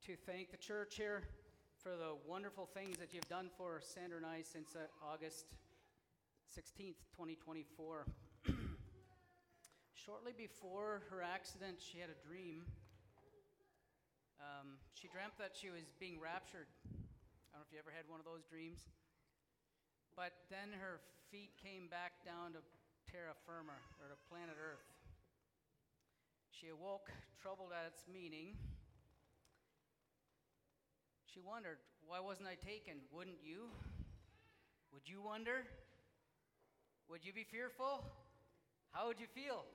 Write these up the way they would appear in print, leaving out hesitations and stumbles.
to thank the church here for the wonderful things that you've done for Sandra and I since August 16th, 2024. Shortly before her accident, she had a dream. She dreamt that she was being raptured. I don't know if you ever had one of those dreams. But then her feet came back down to terra firma, or to planet Earth. She awoke, troubled at its meaning. She wondered, why wasn't I taken? Wouldn't you? Would you wonder? Would you be fearful? How would you feel?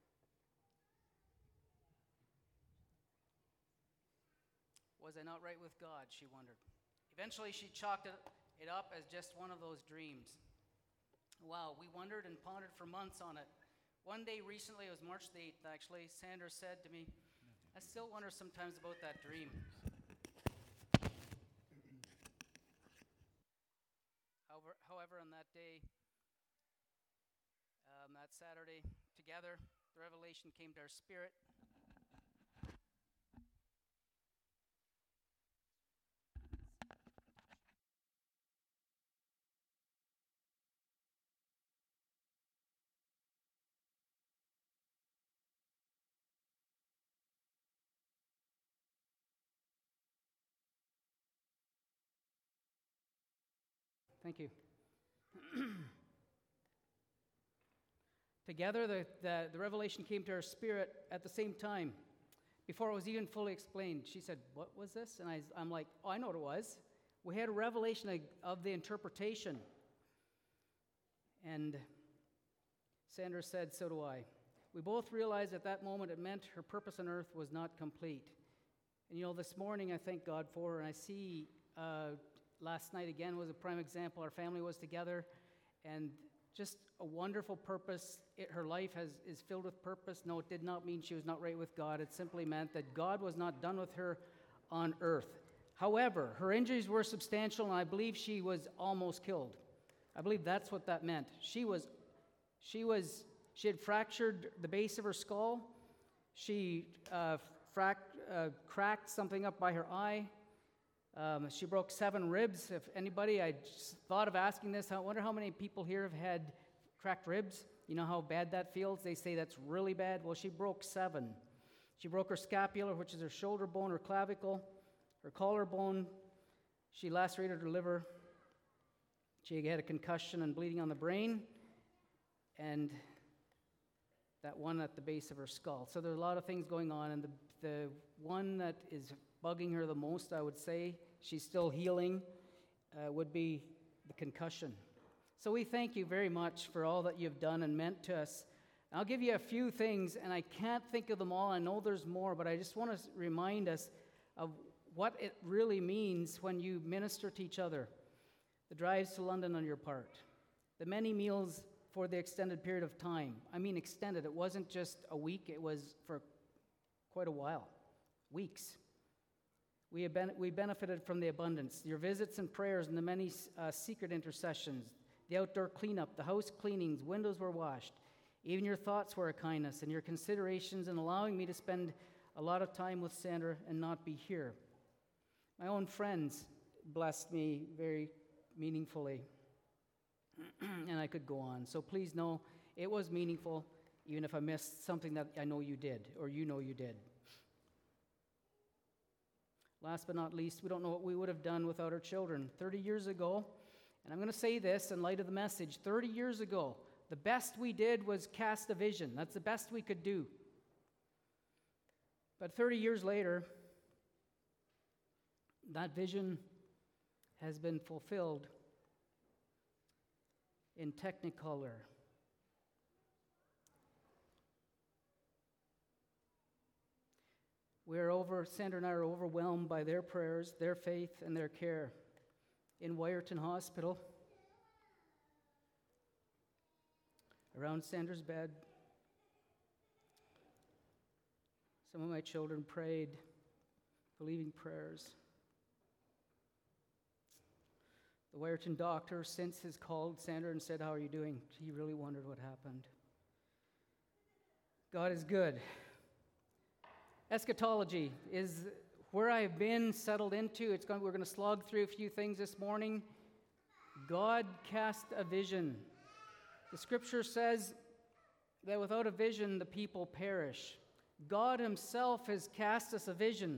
Was I not right with God? She wondered. Eventually, she chalked it up as just one of those dreams. Wow, we wondered and pondered for months on it. One day recently, it was March the 8th actually, Sandra said to me, I still wonder sometimes about that dream. However, on that day, that Saturday, together, the revelation came to our spirit. Thank you. Together, the revelation came to our spirit at the same time, before it was even fully explained. She said, what was this? And I'm like, oh, I know what it was. We had a revelation of the interpretation. And Sandra said, so do I. We both realized at that moment it meant her purpose on earth was not complete. And this morning I thank God for her, and I see last night again was a prime example. Our family was together, and just a wonderful purpose. Her life is filled with purpose. No, it did not mean she was not right with God. It simply meant that God was not done with her on earth. However, her injuries were substantial, and I believe she was almost killed. I believe that's what that meant. She had fractured the base of her skull. She cracked something up by her eye. She broke 7 ribs. If anybody, I just thought of asking this, I wonder how many people here have had cracked ribs. You know how bad that feels? They say that's really bad. Well, she broke 7. She broke her scapula, which is her shoulder bone, her clavicle, her collarbone. She lacerated her liver. She had a concussion and bleeding on the brain, and that one at the base of her skull. So there's a lot of things going on, and the one that is bugging her the most, I would say, she's still healing, would be the concussion. So we thank you very much for all that you've done and meant to us. I'll give you a few things, and I can't think of them all. I know there's more, but I just want to remind us of what it really means when you minister to each other. The drives to London on your part, the many meals for the extended period of time. I mean extended. It wasn't just a week. It was for quite a while, weeks. We benefited from the abundance, your visits and prayers and the many secret intercessions, the outdoor cleanup, the house cleanings, windows were washed. Even your thoughts were a kindness, and your considerations in allowing me to spend a lot of time with Sandra and not be here. My own friends blessed me very meaningfully, and I could go on. So please know it was meaningful, even if I missed something that I know you did, or you know you did. Last but not least, we don't know what we would have done without our children. 30 years ago, and I'm going to say this in light of the message, 30 years ago, the best we did was cast a vision. That's the best we could do. But 30 years later, that vision has been fulfilled in Technicolor. Sandra and I are overwhelmed by their prayers, their faith, and their care. In Wyerton Hospital, around Sandra's bed, some of my children prayed, believing prayers. The Wyerton doctor since has called Sandra and said, how are you doing? He really wondered what happened. God is good. Eschatology is where I've been settled into, we're going to slog through a few things this morning. God cast a vision. The scripture says that without a vision, the people perish. God himself has cast us a vision.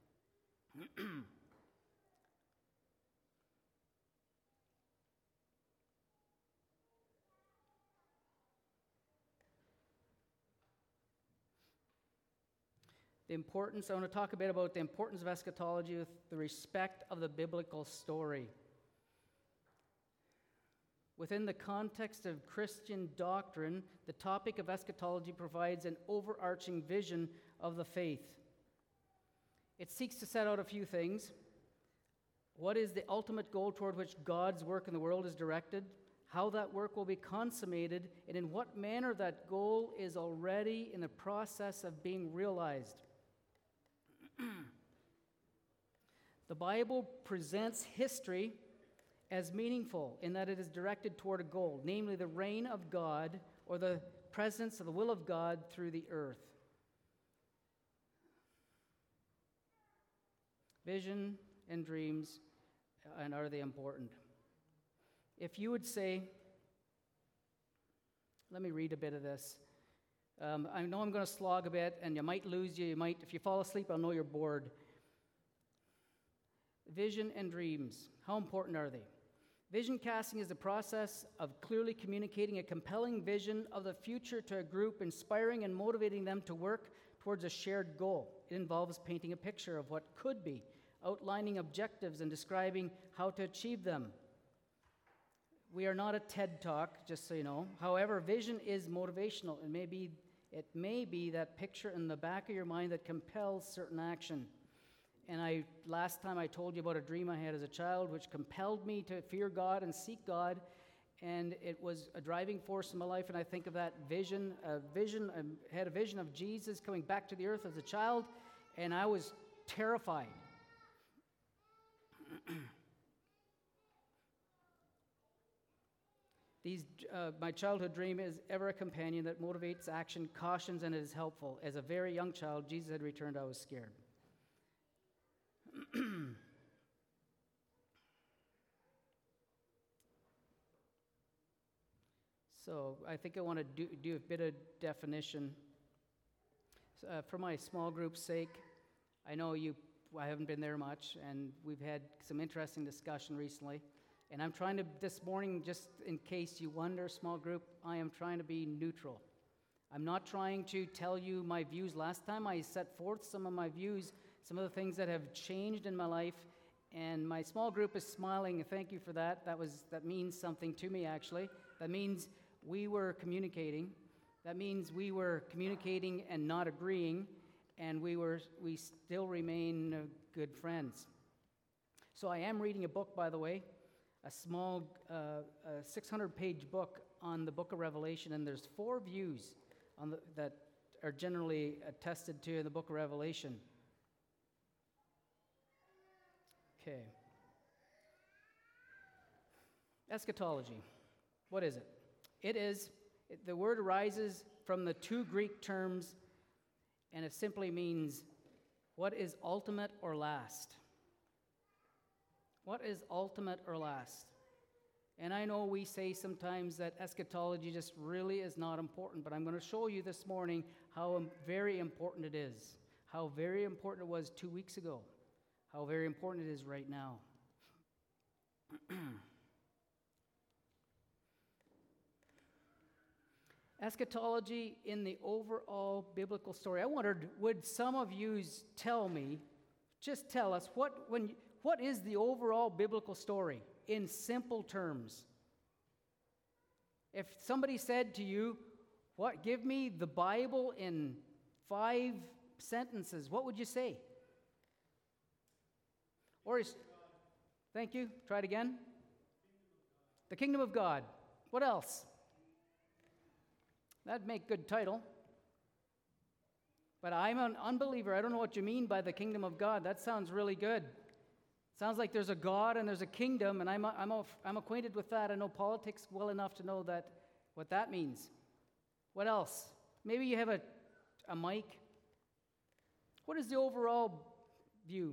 I want to talk a bit about the importance of eschatology with the respect of the biblical story. Within the context of Christian doctrine, the topic of eschatology provides an overarching vision of the faith. It seeks to set out a few things. What is the ultimate goal toward which God's work in the world is directed? How that work will be consummated, and in what manner that goal is already in the process of being realized. The Bible presents history as meaningful in that it is directed toward a goal, namely the reign of God or the presence of the will of God through the earth. Vision and dreams, and are they important? If you would say, let me read a bit of this. I know I'm going to slog a bit, and you might lose you. If you fall asleep, I'll know you're bored. Vision and dreams, how important are they? Vision casting is the process of clearly communicating a compelling vision of the future to a group, inspiring and motivating them to work towards a shared goal. It involves painting a picture of what could be, outlining objectives, and describing how to achieve them. We are not a TED Talk, just so you know. However, vision is motivational. It may be that picture in the back of your mind that compels certain action. And last time I told you about a dream I had as a child, which compelled me to fear God and seek God, and it was a driving force in my life. And I think of that vision. I had a vision of Jesus coming back to the earth as a child, and I was terrified. My childhood dream is ever a companion that motivates action, cautions, and is helpful. As a very young child, Jesus had returned. I was scared. So I think I want to do a bit of definition. For my small group's sake, I know I haven't been there much, and we've had some interesting discussion recently. And I'm trying to, this morning, just in case you wonder, small group, I am trying to be neutral. I'm not trying to tell you my views. Last time I set forth some of my views, some of the things that have changed in my life, and my small group is smiling. Thank you for that. That means something to me, actually. That means we were communicating. That means we were communicating and not agreeing, and we still remain good friends. So I am reading a book, by the way, a small 600-page book on the book of Revelation, and there's 4 views that are generally attested to in the book of Revelation. Okay. Eschatology. What is it? The word arises from the 2 Greek terms, and it simply means what is ultimate or last. What is ultimate or last? And I know we say sometimes that eschatology just really is not important, but I'm going to show you this morning how very important it is, how very important it was 2 weeks ago, how very important it is right now. Eschatology in the overall biblical story. I wondered, would some of you tell us what is the overall biblical story in simple terms? If somebody said to you, give me the Bible in 5 sentences, what would you say? Thank you. Try it again. The kingdom of God. What else? That'd make a good title. But I'm an unbeliever. I don't know what you mean by the kingdom of God. That sounds really good. Sounds like there's a God and there's a kingdom, and I'm acquainted with that. I know politics well enough to know what that means. What else? Maybe you have a mic. What is the overall view.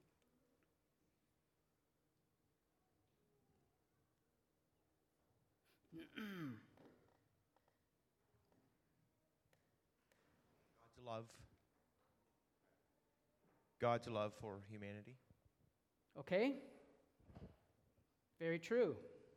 God's love for humanity. Okay? Very true.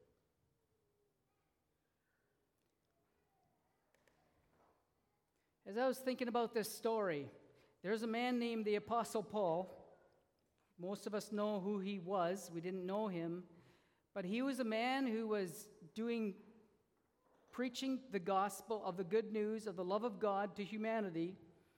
As I was thinking about this story, there's a man named the Apostle Paul. Most of us know who he was. We didn't know him. But he was a man who was preaching the gospel of the good news of the love of God to humanity.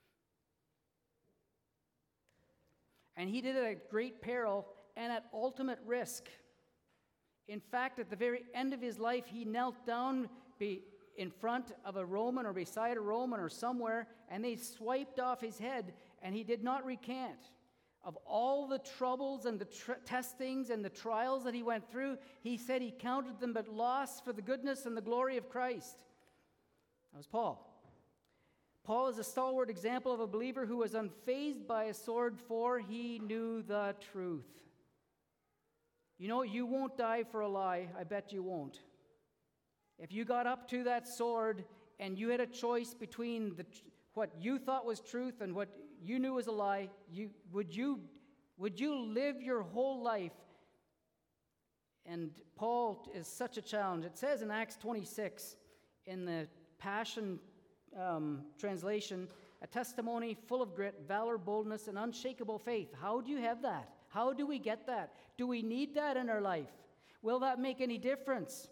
And he did it at great peril and at ultimate risk. In fact, at the very end of his life, he knelt down in front of a Roman or beside a Roman or somewhere, and they swiped off his head, and he did not recant. Of all the troubles and the testings and the trials that he went through, he said he counted them but loss for the goodness and the glory of Christ. That was Paul. Paul is a stalwart example of a believer who was unfazed by a sword, for he knew the truth. You know, you won't die for a lie. I bet you won't. If you got up to that sword and you had a choice between what you thought was truth and what you knew was a lie, would you live your whole life? And Paul is such a challenge. It says in Acts 26, in the Passion translation, a testimony full of grit, valor, boldness, and unshakable faith. How do you have that? How do we get that? Do we need that in our life? Will that make any difference?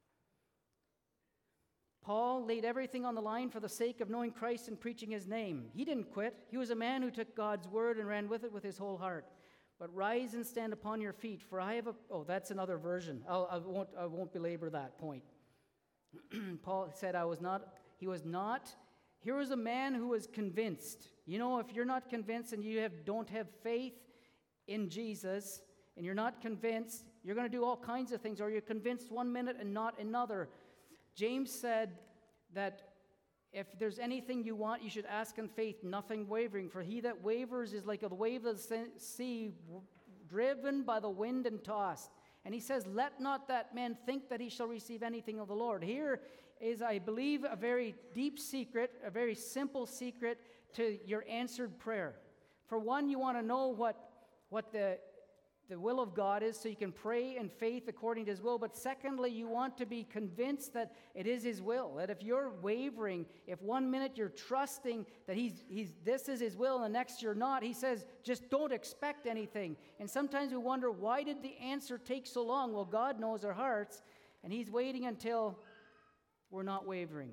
Paul laid everything on the line for the sake of knowing Christ and preaching his name. He didn't quit. He was a man who took God's word and ran with it with his whole heart. But rise and stand upon your feet, for I have that's another version. I won't belabor that point. Paul said, he was not. Here was a man who was convinced. You know, if you're not convinced and you don't have faith in Jesus, and you're not convinced, you're going to do all kinds of things, or you're convinced one minute and not another. James said that if there's anything you want, you should ask in faith, nothing wavering. For he that wavers is like a wave of the sea, driven by the wind and tossed. And he says, let not that man think that he shall receive anything of the Lord. Here is, I believe, a very deep secret, a very simple secret to your answered prayer. For one, you want to know what the will of God is, so you can pray in faith according to his will. But secondly, you want to be convinced that it is his will. That if you're wavering, if one minute you're trusting that this is his will and the next you're not, he says, just don't expect anything. And sometimes we wonder, why did the answer take so long? Well, God knows our hearts, and he's waiting until we're not wavering.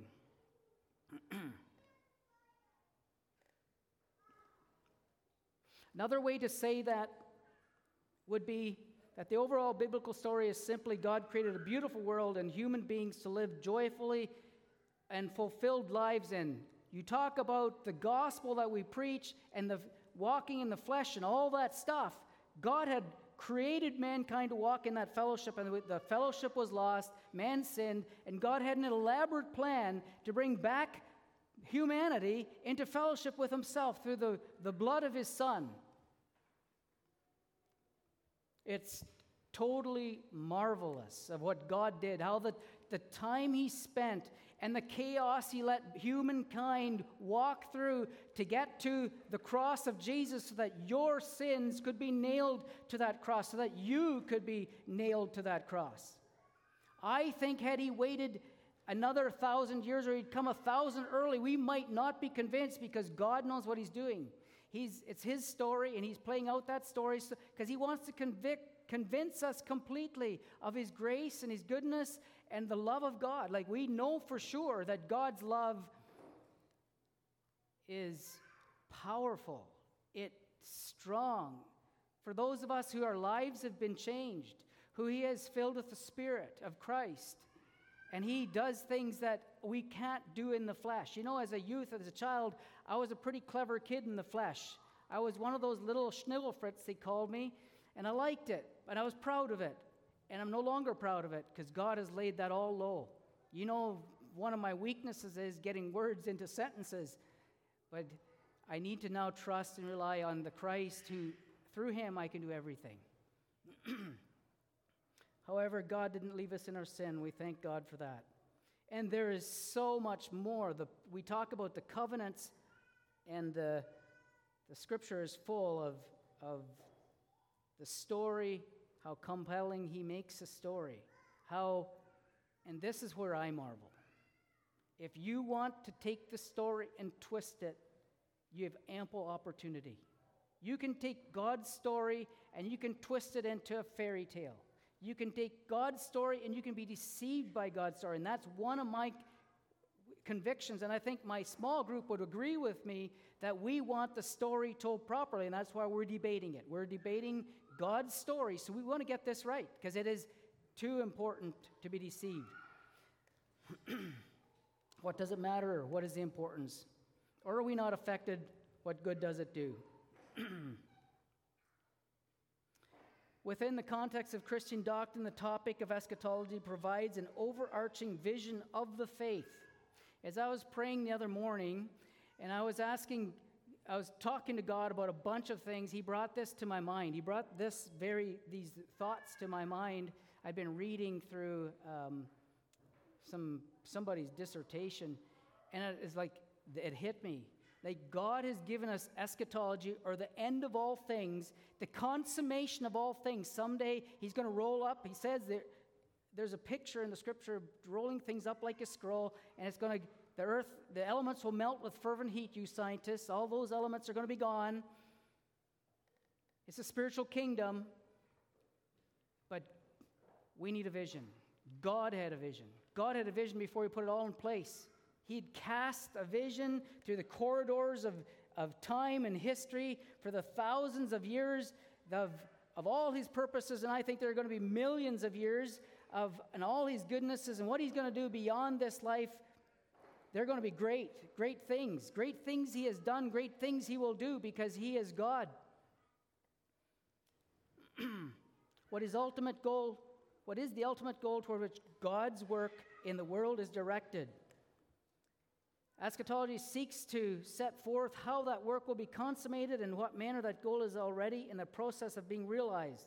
Another way to say that would be that the overall biblical story is simply God created a beautiful world and human beings to live joyfully and fulfilled lives in. You talk about the gospel that we preach and the walking in the flesh and all that stuff. God had created mankind to walk in that fellowship, and the fellowship was lost, man sinned, and God had an elaborate plan to bring back humanity into fellowship with himself through the blood of his Son. It's totally marvelous of what God did, how the time he spent and the chaos he let humankind walk through to get to the cross of Jesus so that your sins could be nailed to that cross, so that you could be nailed to that cross. I think had he waited another 1,000 years, or he'd come 1,000 early, we might not be convinced, because God knows what he's doing. It's his story, and he's playing out that story because he wants to convince us completely of his grace and his goodness and the love of God. Like, we know for sure that God's love is powerful. It's strong. For those of us who our lives have been changed, who he has filled with the Spirit of Christ, and he does things that we can't do in the flesh. You know, as a youth, as a child, I was a pretty clever kid in the flesh. I was one of those little schnitzelfritz, they called me, and I liked it, and I was proud of it. And I'm no longer proud of it, because God has laid that all low. You know, one of my weaknesses is getting words into sentences. But I need to now trust and rely on the Christ who through him I can do everything. However, God didn't leave us in our sin. We thank God for that. And there is so much more. We talk about the covenants, and the Scripture is full of the story, how compelling he makes a story. And this is where I marvel. If you want to take the story and twist it, you have ample opportunity. You can take God's story and you can twist it into a fairy tale. You can take God's story and you can be deceived by God's story. And that's one of my convictions. And I think my small group would agree with me that we want the story told properly. And that's why we're debating it. We're debating God's story. So we want to get this right because it is too important to be deceived. What does it matter? What is the importance? Or are we not affected? What good does it do? Within the context of Christian doctrine, the topic of eschatology provides an overarching vision of the faith. As I was praying the other morning, and I was talking to God about a bunch of things, he brought this to my mind. He brought these thoughts to my mind. I've been reading through somebody's dissertation, and it's like it hit me. Like God has given us eschatology, or the end of all things, the consummation of all things. Someday he's going to roll up. He says there's a picture in the Scripture of rolling things up like a scroll, and it's going to, the earth, the elements will melt with fervent heat, you scientists. All those elements are going to be gone. It's a spiritual kingdom, but we need a vision. God had a vision. God had a vision before he put it all in place. He'd cast a vision through the corridors of time and history for the thousands of years of all his purposes, and I think there are going to be millions of years and all his goodnesses and what he's going to do beyond this life. They're going to be great things he has done, great things he will do because he is God. What is the ultimate goal toward which God's work in the world is directed? Eschatology seeks to set forth how that work will be consummated and what manner that goal is already in the process of being realized.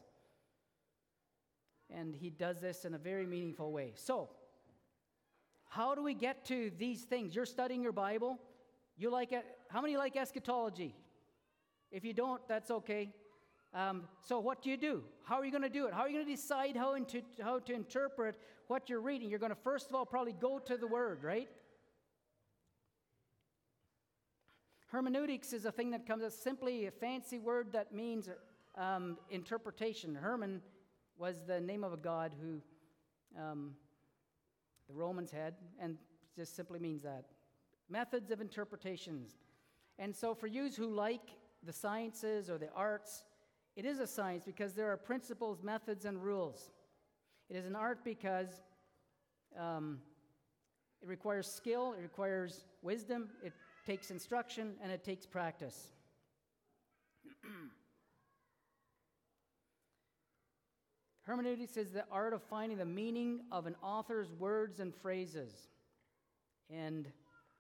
And he does this in a very meaningful way. So, how do we get to these things? You're studying your Bible. You like it? How many like eschatology? If you don't, that's okay. So what do? How are you going to do it? How are you going to decide how to interpret what you're reading? You're going to first of all probably go to the Word, right? Hermeneutics is a thing that comes as simply a fancy word that means interpretation. Herman was the name of a god who the Romans had, and just simply means that. Methods of interpretations. And so for you who like the sciences or the arts, it is a science because there are principles, methods, and rules. It is an art because it requires skill, it requires wisdom, it takes instruction, and it takes practice. Hermeneutics is the art of finding the meaning of an author's words and phrases. And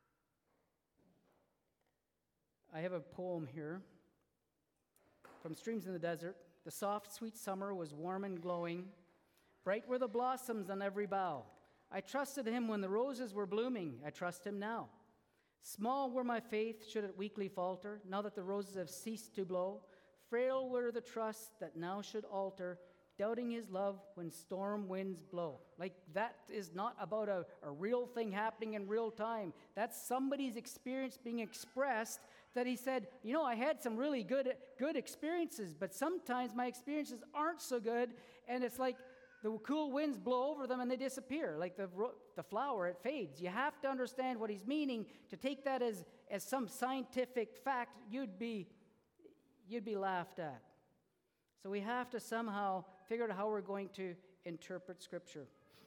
I have a poem here from Streams in the Desert. The soft, sweet summer was warm and glowing. Bright were the blossoms on every bough. I trusted him when the roses were blooming. I trust him now. Small were my faith, should it weakly falter, now that the roses have ceased to blow. Frail were the trusts that now should alter, doubting his love when storm winds blow. Like, that is not about a real thing happening in real time. That's somebody's experience being expressed, that he said, I had some really good experiences, but sometimes my experiences aren't so good, and it's like the cool winds blow over them and they disappear. Like the flower, it fades. You have to understand what he's meaning. To take that as some scientific fact, you'd be laughed at. So we have to somehow figure out how we're going to interpret Scripture.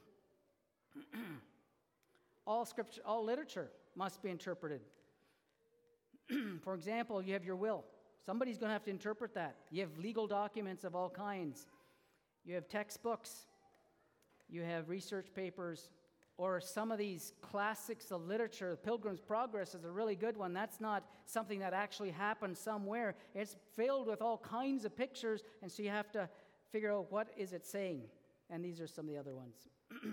All literature must be interpreted. For example, you have your will. Somebody's going to have to interpret that. You have legal documents of all kinds. You have textbooks. You have research papers. or some of these classics of literature. Pilgrim's Progress is a really good one. That's not something that actually happened somewhere. It's filled with all kinds of pictures, and so you have to figure out what is it saying. And these are some of the other ones.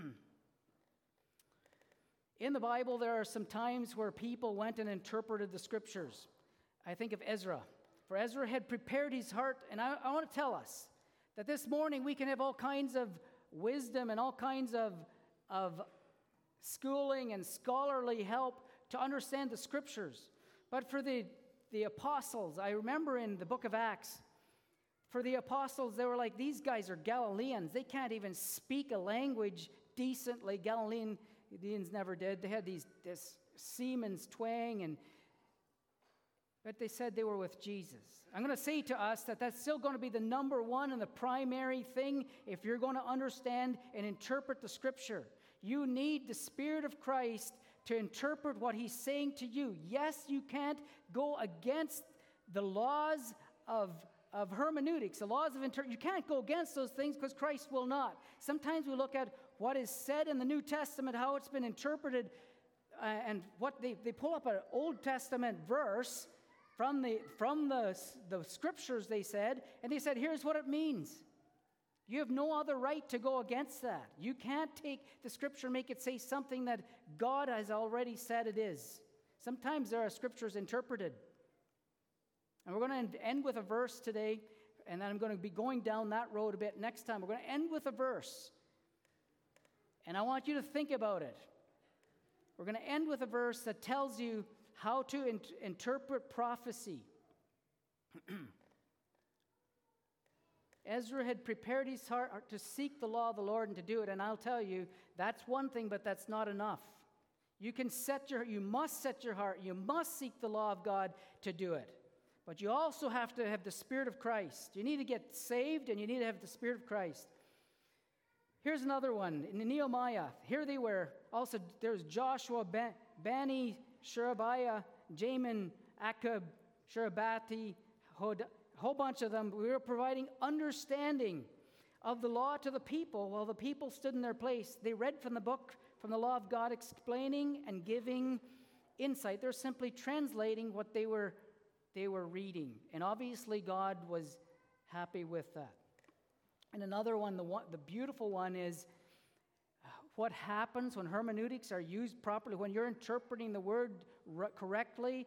In the Bible, there are some times where people went and interpreted the scriptures. I think of Ezra. For Ezra had prepared his heart, and I want to tell us that this morning we can have all kinds of wisdom and all kinds of schooling and scholarly help to understand the scriptures. But for the apostles, I remember in the book of Acts, for the apostles, they were like, these guys are Galileans. They can't even speak a language decently. Galileans never did. They had this seaman's twang, but they said they were with Jesus. I'm going to say to us that that's still going to be the number one and the primary thing if you're going to understand and interpret the scripture. You need the Spirit of Christ to interpret what he's saying to you. Yes, you can't go against the laws of hermeneutics, the laws of interpretation. You can't go against those things because Christ will not. Sometimes we look at what is said in the New Testament, how it's been interpreted, and what they pull up an Old Testament verse from the scriptures, they said, and they said, here's what it means. You have no other right to go against that. You can't take the scripture and make it say something that God has already said it is. Sometimes there are scriptures interpreted. And we're going to end with a verse today, and then I'm going to be going down that road a bit next time. We're going to end with a verse. And I want you to think about it. We're going to end with a verse that tells you how to interpret prophecy. Ezra had prepared his heart to seek the law of the Lord and to do it. And I'll tell you, that's one thing, but that's not enough. You must set your heart. You must seek the law of God to do it. But you also have to have the Spirit of Christ. You need to get saved, and you need to have the Spirit of Christ. Here's another one. In Nehemiah, here they were. Also, there's Joshua, Bani, Sherebiah, Jamin, Akab, Sherebati, a whole bunch of them. We were providing understanding of the law to the people while the people stood in their place. They read from the book, from the law of God, explaining and giving insight. They're simply translating what they were reading. And obviously God was happy with that. And another one, the beautiful one is what happens when hermeneutics are used properly, when you're interpreting the word correctly.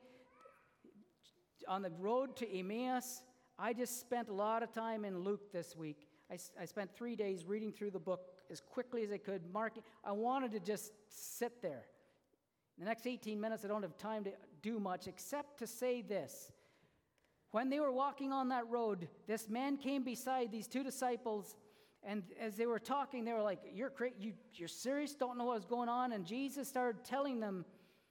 On the road to Emmaus, I just spent a lot of time in Luke this week. I spent 3 days reading through the book as quickly as I could, marking. I wanted to just sit there. In the next 18 minutes, I don't have time to do much except to say this. When they were walking on that road, this man came beside these two disciples, and as they were talking, they were like, you're serious? Don't know what's going on? And Jesus started telling them,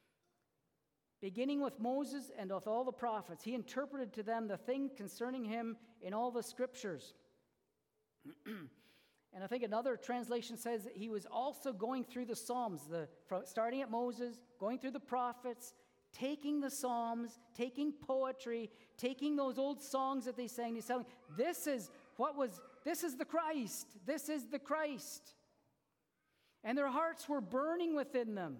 beginning with Moses and with all the prophets, he interpreted to them the thing concerning him in all the scriptures. And I think another translation says that he was also going through the Psalms, starting at Moses, going through the prophets, taking the Psalms, taking poetry, taking those old songs that they sang. He's telling, this is the Christ. This is the Christ. And their hearts were burning within them.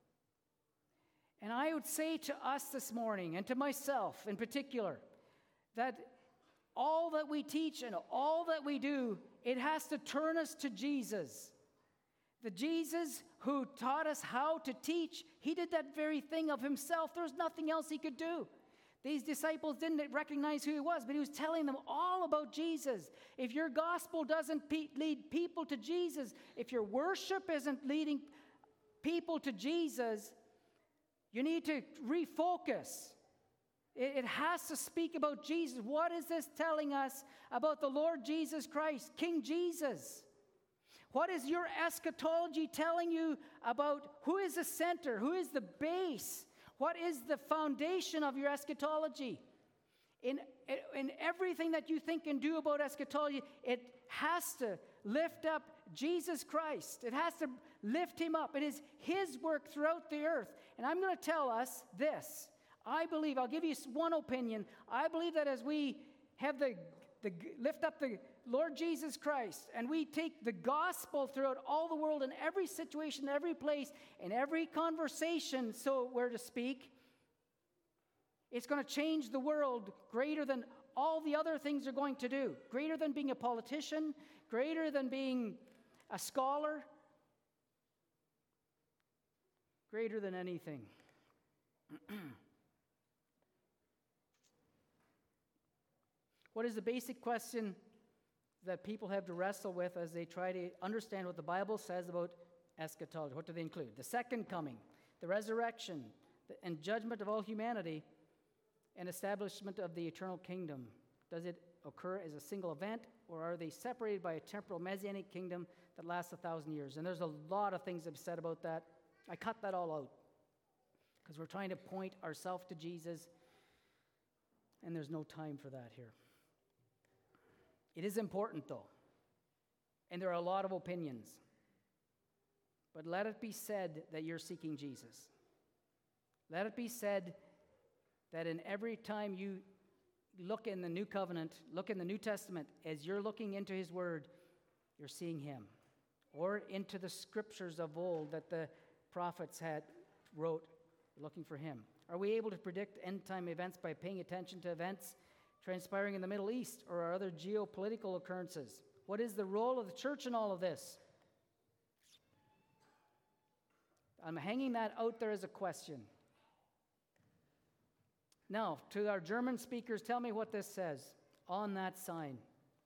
And I would say to us this morning, and to myself in particular, that all that we teach and all that we do, it has to turn us to Jesus. The Jesus who taught us how to teach, he did that very thing of himself. There's nothing else he could do. These disciples didn't recognize who he was, but he was telling them all about Jesus. If your gospel doesn't lead people to Jesus, if your worship isn't leading people to Jesus, you need to refocus. It has to speak about Jesus. What is this telling us about the Lord Jesus Christ, King Jesus? What is your eschatology telling you about who is the center, who is the base? What is the foundation of your eschatology? In everything that you think and do about eschatology, it has to lift up Jesus Christ. It has to lift him up. It is his work throughout the earth. And I'm going to tell us this. I believe, I'll give you one opinion. I believe that as we have the lift up the Lord Jesus Christ, and we take the gospel throughout all the world in every situation, every place, in every conversation, so we're to speak, it's going to change the world greater than all the other things are going to do, greater than being a politician, greater than being a scholar, greater than anything. What is the basic question that people have to wrestle with as they try to understand what the Bible says about eschatology? What do they include? The second coming, the resurrection, and judgment of all humanity, and establishment of the eternal kingdom. Does it occur as a single event, or are they separated by a temporal messianic kingdom that lasts 1,000 years? And there's a lot of things I've said about that. I cut that all out because we're trying to point ourselves to Jesus, and there's no time for that here. It is important, though, and there are a lot of opinions. But let it be said that you're seeking Jesus. Let it be said that in every time you look in the New Covenant, look in the New Testament, as you're looking into His Word, you're seeing Him. Or into the scriptures of old that the prophets wrote, looking for Him. Are we able to predict end-time events by paying attention to events transpiring in the Middle East or other geopolitical occurrences? What is the role of the church in all of this? I'm hanging that out there as a question. Now, to our German speakers, tell me what this says on that sign.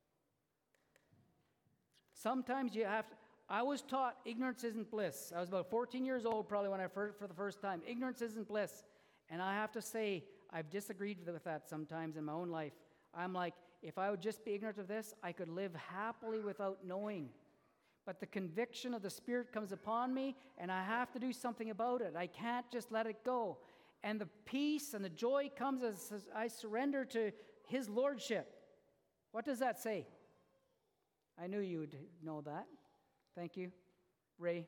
Sometimes you have to, I was taught ignorance isn't bliss. I was about 14 years old probably when I heard it for the first time. Ignorance isn't bliss. And I have to say, I've disagreed with that sometimes in my own life. I'm like, if I would just be ignorant of this, I could live happily without knowing. But the conviction of the Spirit comes upon me, and I have to do something about it. I can't just let it go. And the peace and the joy comes as I surrender to His Lordship. What does that say? I knew you would know that. Thank you, Ray.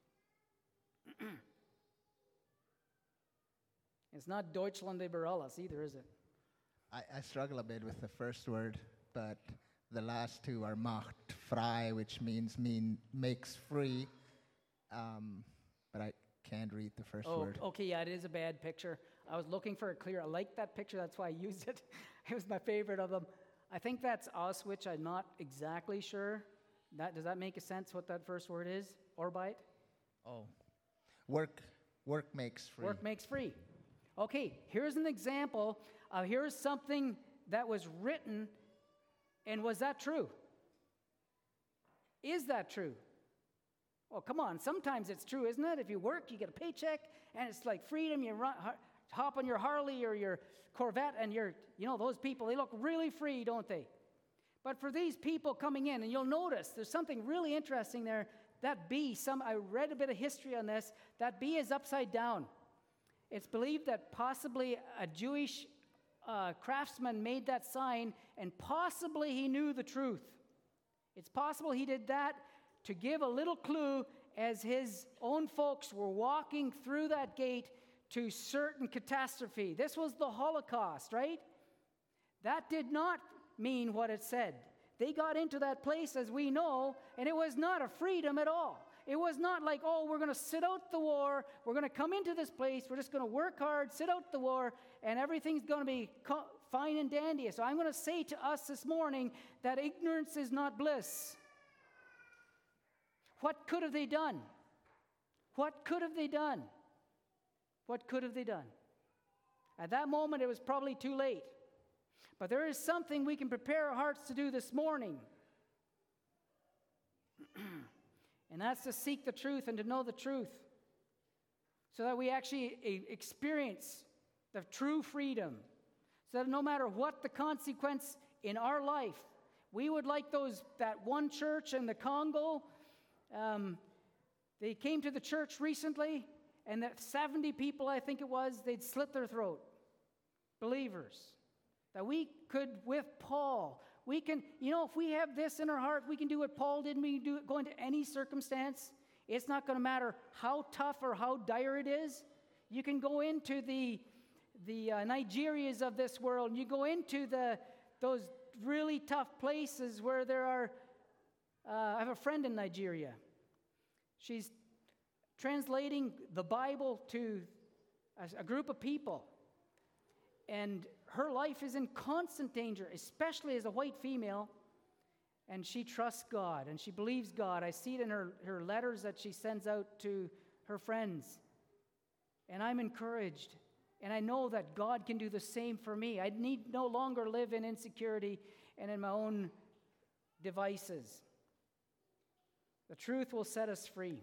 It's not Deutschland über alles either, is it? I struggle a bit with the first word, but the last two are macht frei, which means makes free. But I can't read the first word. Okay, yeah, it is a bad picture. I was looking for it clear. I liked that picture, that's why I used it. It was my favorite of them. I think that's Auschwitz. I'm not exactly sure. Does that make a sense what that first word is? Arbeit? Oh, work makes free. Work makes free. Okay, here's an example. Here's something that was written, and was that true? Is that true? Well, come on, sometimes it's true, isn't it? If you work, you get a paycheck, and it's like freedom. You hop on your Harley or your Corvette, and those people, they look really free, don't they? But for these people coming in, and you'll notice there's something really interesting there. That B, I read a bit of history on this, that B is upside down. It's believed that possibly a Jewish craftsman made that sign, and possibly he knew the truth. It's possible he did that to give a little clue as his own folks were walking through that gate to certain catastrophe. This was the Holocaust, right? That did not mean what it said. They got into that place, as we know, and it was not a freedom at all. It was not like, we're going to sit out the war, we're going to come into this place, we're just going to work hard, sit out the war, and everything's going to be fine and dandy. So I'm going to say to us this morning that ignorance is not bliss. What could have they done? What could have they done? What could have they done? At that moment, it was probably too late. But there is something we can prepare our hearts to do this morning. And that's to seek the truth and to know the truth, so that we actually experience the true freedom, so that no matter what the consequence in our life, we would like that one church in the Congo. They came to the church recently, and that 70 people, I think it was, they'd slit their throat. Believers. That we could, with Paul, we can, if we have this in our heart, we can do what Paul did, and we can do it, go into any circumstance. It's not going to matter how tough or how dire it is. You can go into the Nigerias of this world, and you go into those really tough places where there are, I have a friend in Nigeria. She's translating the Bible to a group of people. And her life is in constant danger, especially as a white female. And she trusts God and she believes God. I see it in her letters that she sends out to her friends. And I'm encouraged. And I know that God can do the same for me. I need no longer live in insecurity and in my own devices. The truth will set us free.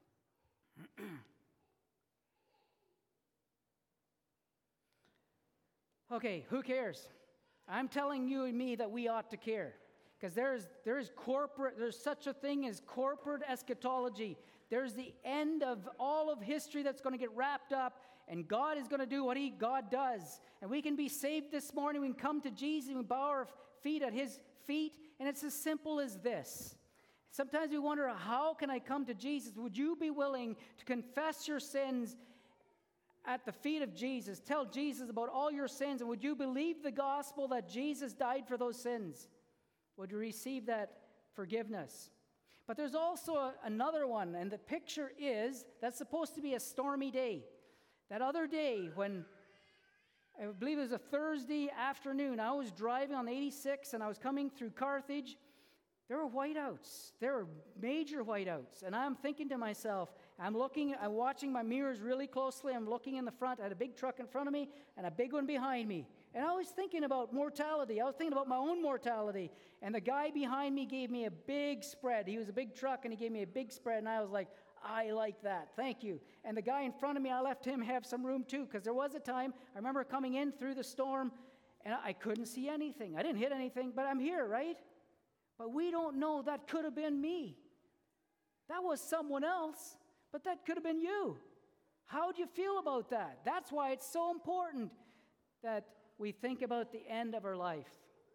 Okay, who cares? I'm telling you and me that we ought to care. Because there's such a thing as corporate eschatology. There's the end of all of history that's going to get wrapped up, and God is going to do what God does. And we can be saved this morning. We can come to Jesus and we bow our feet at his feet, and it's as simple as this. Sometimes we wonder, how can I come to Jesus? Would you be willing to confess your sins at the feet of Jesus? Tell Jesus about all your sins, and would you believe the gospel that Jesus died for those sins? Would you receive that forgiveness? But there's also another one, and the picture is that's supposed to be a stormy day. That other day when, I believe it was a Thursday afternoon, I was driving on 86 and I was coming through Carthage. There were whiteouts. There were major whiteouts. And I'm thinking to myself, I'm watching my mirrors really closely. I'm looking in the front. I had a big truck in front of me and a big one behind me. And I was thinking about mortality. I was thinking about my own mortality. And the guy behind me gave me a big spread. He was a big truck and he gave me a big spread. And I was like, I like that. Thank you. And the guy in front of me, I left him have some room too, because there was a time, I remember coming in through the storm and I couldn't see anything. I didn't hit anything, but I'm here, right? But we don't know. That could have been me. That was someone else, but that could have been you. How do you feel about that? That's why it's so important that we think about the end of our life,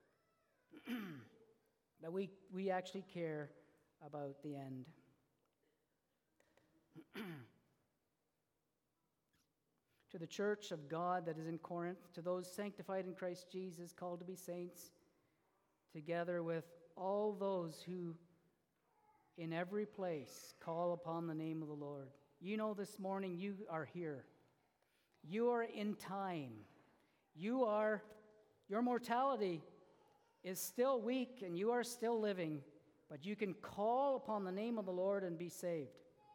that we actually care about the end. To the church of God that is in Corinth, to those sanctified in Christ Jesus, called to be saints, together with all those who in every place call upon the name of the Lord. You know, this morning you are here. You are in time. Your mortality is still weak and you are still living, but you can call upon the name of the Lord and be saved.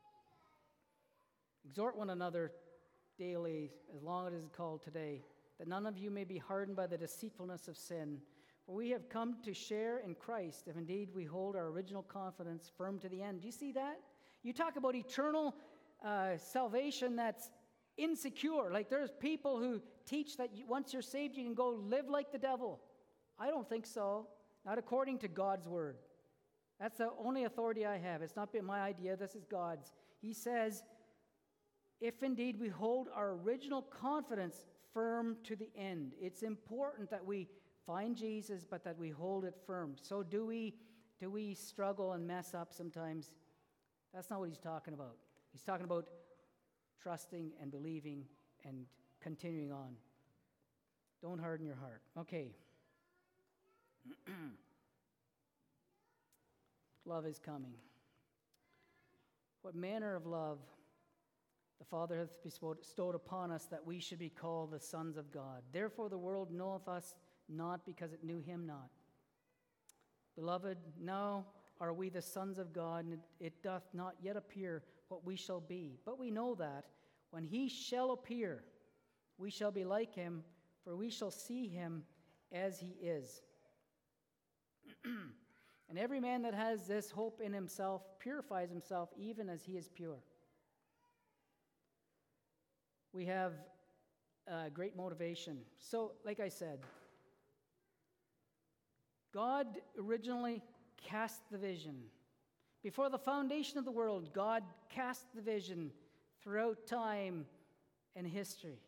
Exhort one another daily, as long as it is called today, that none of you may be hardened by the deceitfulness of sin. For we have come to share in Christ, if indeed we hold our original confidence firm to the end. Do you see that? You talk about eternal salvation that's insecure. Like there's people who teach that once you're saved, you can go live like the devil. I don't think so. Not according to God's word. That's the only authority I have. It's not been my idea. This is God's. He says, if indeed we hold our original confidence firm to the end. It's important that we find Jesus, but that we hold it firm. So do we struggle and mess up sometimes? That's not what he's talking about. He's talking about trusting and believing and continuing on. Don't harden your heart. Okay. Love is coming. What manner of love the Father hath bestowed upon us, that we should be called the sons of God. Therefore the world knoweth us not, because it knew him not. Beloved, now are we the sons of God, and it doth not yet appear what we shall be. But we know that when he shall appear, we shall be like him, for we shall see him as he is. And every man that has this hope in himself purifies himself even as he is pure. We have great motivation. So, like I said, God originally cast the vision. Before the foundation of the world, God cast the vision throughout time and history.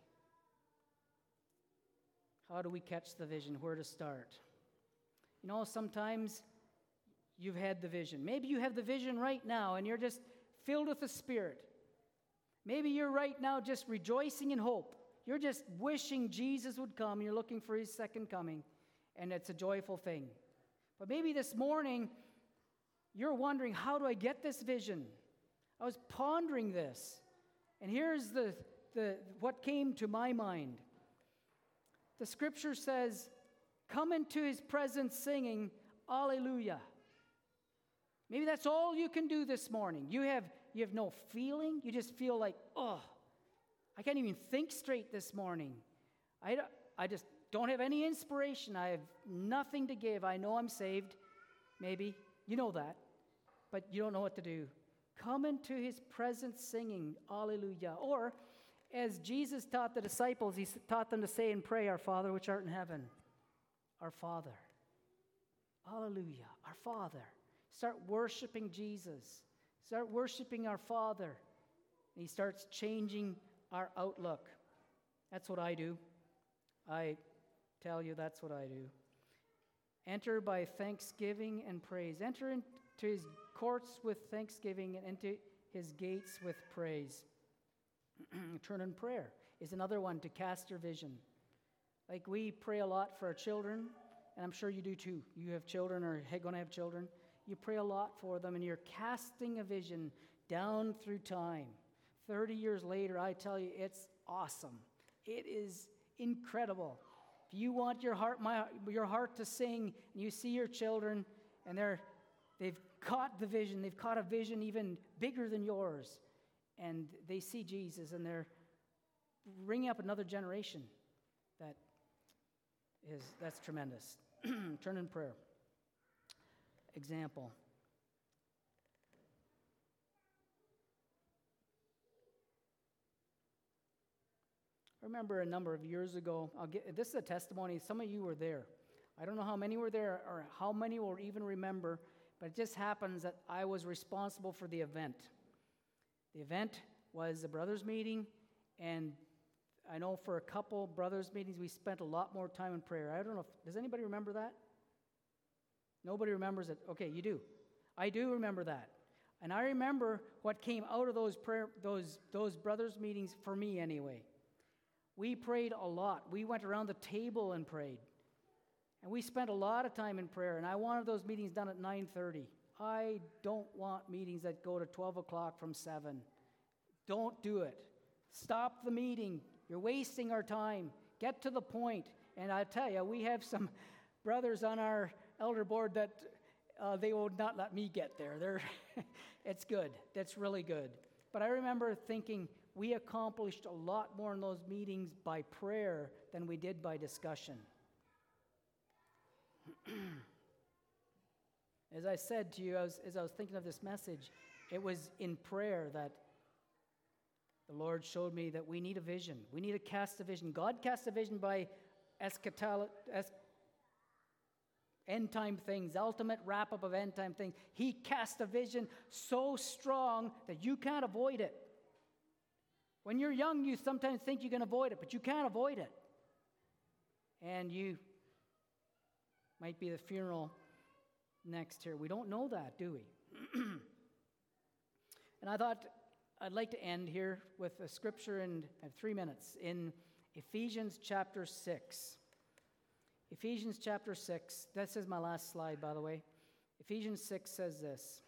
How do we catch the vision? Where to start? You know, sometimes you've had the vision. Maybe you have the vision right now and you're just filled with the Spirit. Maybe you're right now just rejoicing in hope. You're just wishing Jesus would come. You're looking for his second coming, and it's a joyful thing. But maybe this morning, you're wondering, how do I get this vision? I was pondering this, and here's what came to my mind. The scripture says, come into his presence singing, Alleluia. Maybe that's all you can do this morning. You have no feeling. You just feel like, oh, I can't even think straight this morning. I just don't have any inspiration. I have nothing to give. I know I'm saved. Maybe. You know that. But you don't know what to do. Come into his presence singing, Alleluia. Or, as Jesus taught the disciples, he taught them to say and pray, Our Father which art in heaven. Our Father. Alleluia. Our Father. Start worshiping Jesus. Start worshiping our Father. And he starts changing our outlook. That's what I do. I tell you, that's what I do. Enter by thanksgiving and praise. Enter into his courts with thanksgiving and into his gates with praise. Turn in prayer is another one to cast your vision. Like we pray a lot for our children, and I'm sure you do too. You have children or going to have children. You pray a lot for them, and you're casting a vision down through time. 30 years later, I tell you, it's awesome. It is incredible. If you want your heart to sing, and you see your children, and they've caught the vision, they've caught a vision even bigger than yours, and they see Jesus, and they're bringing up another generation. That's tremendous. Turn in prayer. Example. I remember a number of years ago, this is a testimony, some of you were there. I don't know how many were there or how many will even remember, but it just happens that I was responsible for the event. The event was a brothers' meeting, and I know for a couple brothers' meetings we spent a lot more time in prayer. I don't know, does anybody remember that? Nobody remembers it. Okay, you do. I do remember that. And I remember what came out of those brothers' meetings, for me anyway. We prayed a lot. We went around the table and prayed. And we spent a lot of time in prayer. And I wanted those meetings done at 9:30. I don't want meetings that go to 12 o'clock from 7. Don't do it. Stop the meeting. You're wasting our time. Get to the point. And I tell you, we have some brothers on our elder board that they will not let me get there. It's good. That's really good. But I remember thinking, we accomplished a lot more in those meetings by prayer than we did by discussion. As I said to you, as I was thinking of this message, it was in prayer that the Lord showed me that we need a vision. We need to cast a vision. God cast a vision by end-time things, ultimate wrap-up of end-time things. He cast a vision so strong that you can't avoid it. When you're young, you sometimes think you can avoid it, but you can't avoid it. And you might be the funeral next here. We don't know that, do we? And I thought I'd like to end here with a scripture in 3 minutes in Ephesians chapter 6. Ephesians chapter 6. This is my last slide, by the way. Ephesians 6 says this.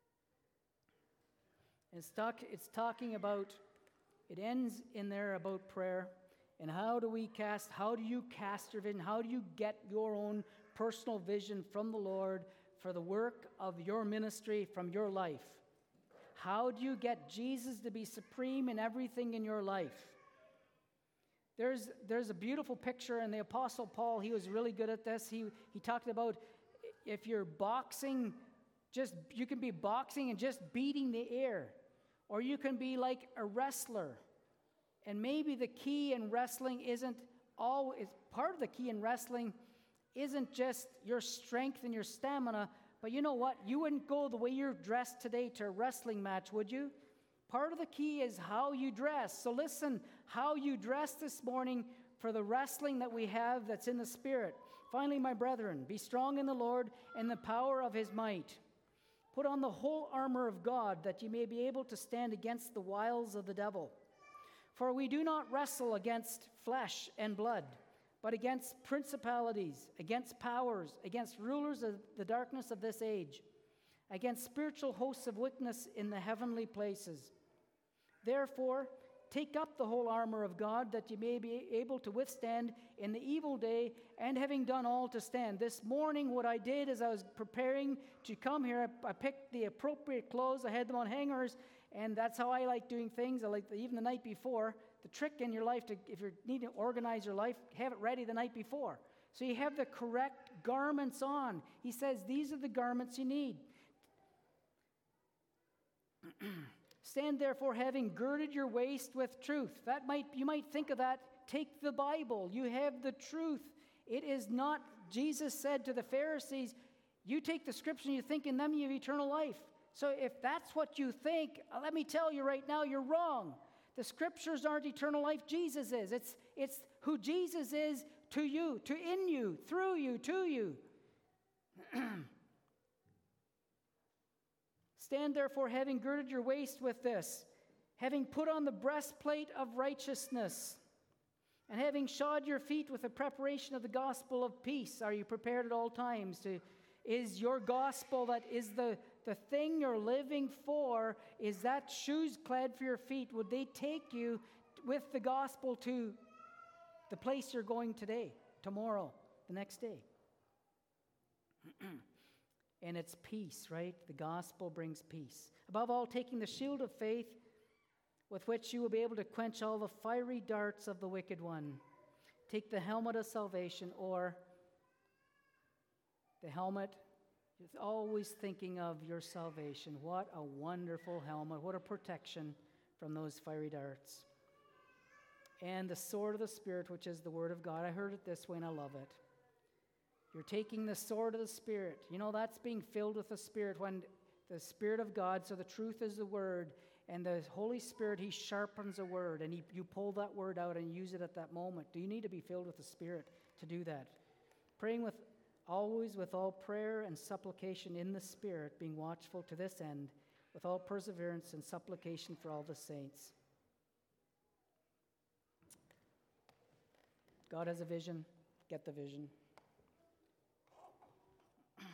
It's talking about, it ends in there about prayer. And how do you cast your vision? How do you get your own personal vision from the Lord for the work of your ministry from your life? How do you get Jesus to be supreme in everything in your life? There's a beautiful picture, and the Apostle Paul, he was really good at this. He talked about if you're boxing, you can be boxing and just beating the air, or you can be like a wrestler. And maybe the key in wrestling part of the key in wrestling isn't just your strength and your stamina, but you know what? You wouldn't go the way you're dressed today to a wrestling match, would you? Part of the key is how you dress. So listen, how you dress this morning for the wrestling that we have that's in the Spirit. Finally, my brethren, be strong in the Lord and the power of his might. Put on the whole armor of God, that you may be able to stand against the wiles of the devil. For we do not wrestle against flesh and blood, but against principalities, against powers, against rulers of the darkness of this age, against spiritual hosts of wickedness in the heavenly places. Therefore, take up the whole armor of God, that you may be able to withstand in the evil day, and having done all to stand. This morning, what I did is I was preparing to come here. I picked the appropriate clothes. I had them on hangers, and that's how I like doing things. I like even the night before. The trick in your life, if you need to organize your life, have it ready the night before. So you have the correct garments on. He says these are the garments you need. Stand therefore, having girded your waist with truth. You might think of that. Take the Bible. You have the truth. It is not, Jesus said to the Pharisees, you take the scripture and you think in them you have eternal life. So if that's what you think, let me tell you right now, you're wrong. The scriptures aren't eternal life. Jesus is. It's who Jesus is to you, in you, through you, to you. Stand therefore, having girded your waist with this, having put on the breastplate of righteousness, and having shod your feet with the preparation of the gospel of peace. Are you prepared at all times? Is your gospel, that is the thing you're living for, is that shoes clad for your feet? Would they take you with the gospel to the place you're going today, tomorrow, the next day? And it's peace, right? The gospel brings peace. Above all, taking the shield of faith, with which you will be able to quench all the fiery darts of the wicked one. Take the helmet of salvation, or the helmet, always thinking of your salvation. What a wonderful helmet. What a protection from those fiery darts. And the sword of the Spirit, which is the Word of God. I heard it this way, and I love it. You're taking the sword of the Spirit. You know, that's being filled with the Spirit, when the Spirit of God, so the truth is the Word, and the Holy Spirit, He sharpens a word, and you pull that word out and use it at that moment. Do you need to be filled with the Spirit to do that? Praying always with all prayer and supplication in the Spirit, being watchful to this end, with all perseverance and supplication for all the saints. God has a vision. Get the vision.